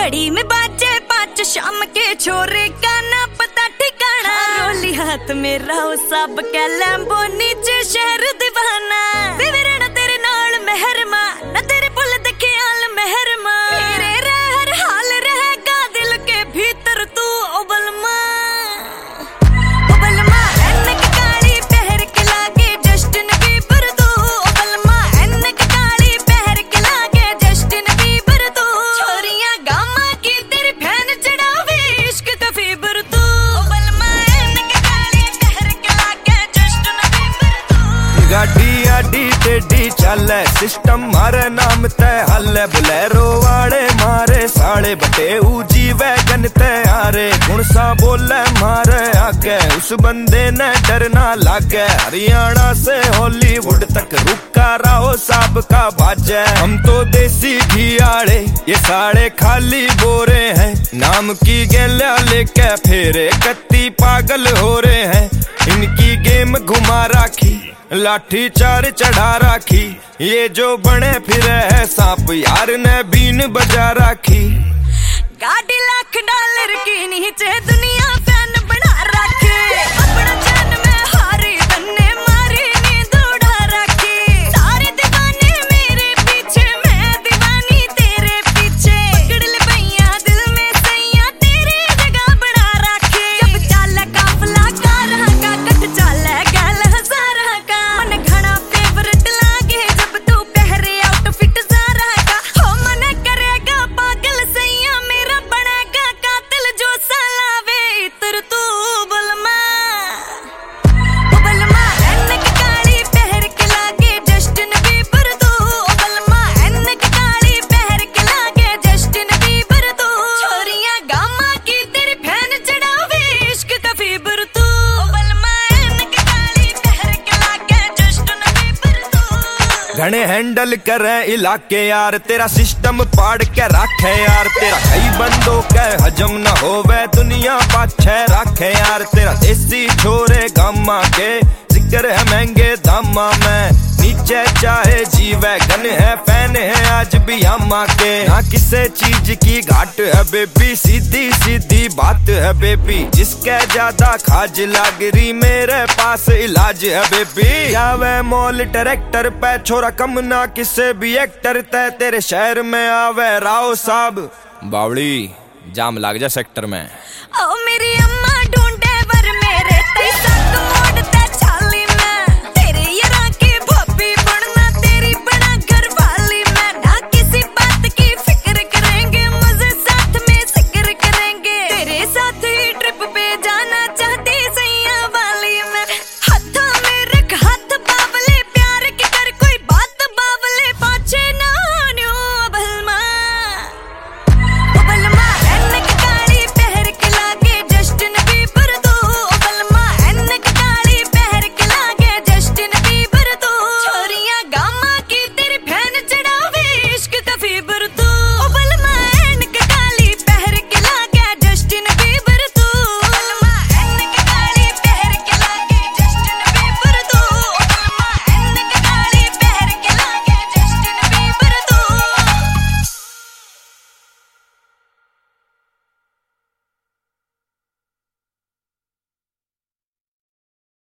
घड़ी में बाजे 5 शाम के छोरे का ना पता ठिकाना। रोली हाथ मेरा वो सब के लैम्बो नीचे शहर दीवाना। विवरण तेरे नाल मेहरमा ना तेरे पुल देखे आल मेहरमा। मेरे हर हाल रहेगा दिल के भीतर तू ओबलमा। ओबलमा एनक काली पहर के लागे जस्टिन बीबर तू। ओबलमा एनक काली पहर के लागे जस्टिन बीबर तू। छोरियां गामा की तेरी फैन चढ़ावे इश्क का फीबर तू। ओबलमा एनक काली पहर के लागे जस्टिन बीबर तू। गाड़ी आडी टेडी चले सिस्टम मारे नाम ते हल्ले। बुलेरो वाले मारे साड़े बटे ऊजी वैगन ते आरे। गुण सा बोले मारे आगे उस बंदे ने डरना लागे। हरियाणा से हॉलीवुड तक रुका रहो साहब का बाजे। हम तो देसी घी आड़े ये साड़े खाली बोरे हैं। नाम की गेला लेके फेरे कत्ती पागल हो रहे हैं। इनकी गेम घुमा राखी लाठी चार चढ़ा राखी। ये जो बने फिरे है सांप यार ने बीन बजा राखी। गाड़ी $1,00,000 की नीचे दुनिया फैन बना रखे। अपना जान में हारी तन्ने मारी नींद उड़ा रखी। सारे दीवाने मेरे पीछे मैं दीवानी तेरे पीछे। पकड़ ले भैया दिल में सैया तेरी जगह बना रखे। जब चाले काफला कारहा का कट चाले गैल हजारा का। मन घना फेवरेट लागे जब तू पहरे आउटफिट ज़ारा का। हो मन करेगा पागल सैया मेरा बनेगा कातिल जो सलावे इतर तू। बलमा बलमा एनक काली पहर के लागे जस्टिन बीबर तू। बलमा एनक काली पहर के लागे जस्टिन बीबर तू। छोरियां गामा की तेरी फैन चढ़ावे इश्क का फीबर तू। बलमा एनक काली पहर के लागे जस्टिन बीबर तू। घने हैंडल करे इलाके यार तेरा सिस्टम पाड़ के रखे यार। तेरा कई बंदों के हजम न होवे दुनिया पाछे रखे यार। तेरा देसी छोरे गामा के जिक्र है महंगे दामा में। नीचे चाहे जी वैगन है फैन है आज भी अम्मा के। ना किसी चीज की घाट है बेबी सीधी सीधी बात है बेबी। जिसके ज्यादा खाज लाग रही मेरे पास इलाज है बेबी। जावे मॉल ट्रैक्टर पे छोरा कम ना किसे भी एक्टर ते। तेरे शहर में आवे राव साहब बावड़ी जाम लाग जा सेक्टर में। ओ मेरी अम्मा